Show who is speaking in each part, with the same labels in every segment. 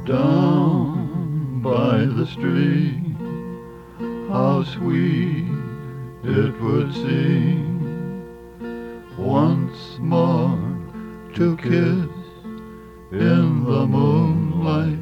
Speaker 1: Down by the stream, how sweet it would seem once more to kiss in the moonlight.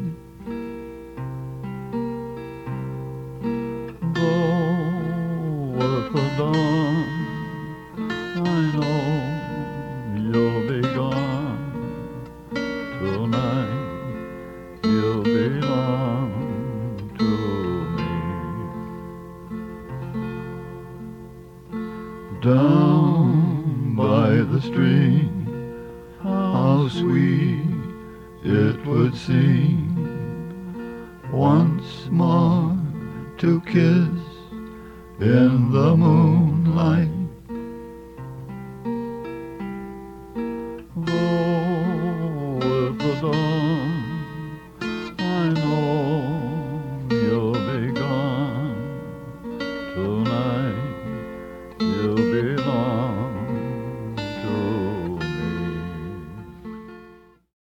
Speaker 1: Though with the dawn I know you'll be gone tonight. You belong to me. Down by the stream, how sweet it would seem once more to kiss in the moonlight. Though with the dawn